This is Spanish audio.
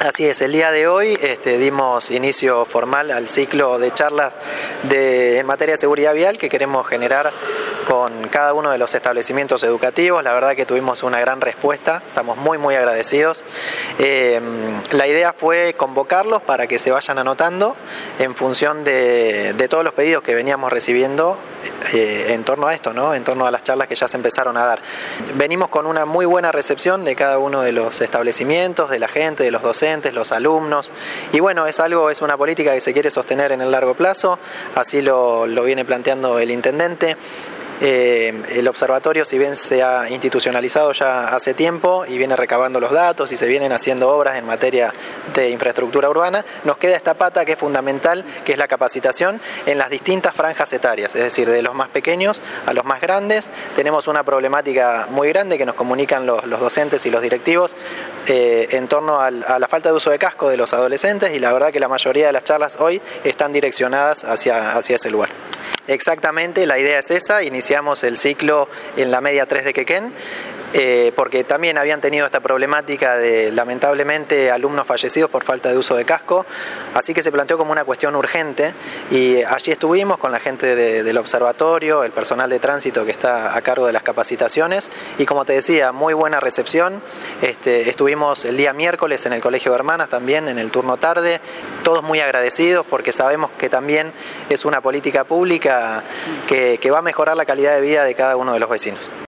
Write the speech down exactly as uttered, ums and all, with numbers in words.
Así es, el día de hoy este, dimos inicio formal al ciclo de charlas de, en materia de seguridad vial que queremos generar con cada uno de los establecimientos educativos. La verdad que tuvimos una gran respuesta, estamos muy muy agradecidos. Eh, la idea fue convocarlos para que se vayan anotando en función de, de todos los pedidos que veníamos recibiendo eh, en torno a esto, ¿no? En torno a las charlas que ya se empezaron a dar. Venimos con una muy buena recepción de cada uno de los establecimientos, de la gente, de los docentes, los alumnos, y bueno, es algo, es una política que se quiere sostener en el largo plazo, así lo, lo viene planteando el intendente. Eh, el observatorio, si bien se ha institucionalizado ya hace tiempo y viene recabando los datos y se vienen haciendo obras en materia de infraestructura urbana, nos queda esta pata que es fundamental, que es la capacitación en las distintas franjas etarias, es decir, de los más pequeños a los más grandes. Tenemos una problemática muy grande que nos comunican los, los docentes y los directivos eh, en torno al, a la falta de uso de casco de los adolescentes, y la verdad que la mayoría de las charlas hoy están direccionadas hacia, hacia ese lugar. Exactamente, la idea es esa. Iniciamos el ciclo en la media tres de Quequén, eh, porque también habían tenido esta problemática de, lamentablemente, alumnos fallecidos por falta de uso de casco, así que se planteó como una cuestión urgente, y allí estuvimos con la gente de, del observatorio, el personal de tránsito que está a cargo de las capacitaciones, y como te decía, muy buena recepción. Este, estuvimos el día miércoles en el Colegio de Hermanas también, en el turno tarde, todos muy agradecidos porque sabemos que también es una política pública Que, que va a mejorar la calidad de vida de cada uno de los vecinos.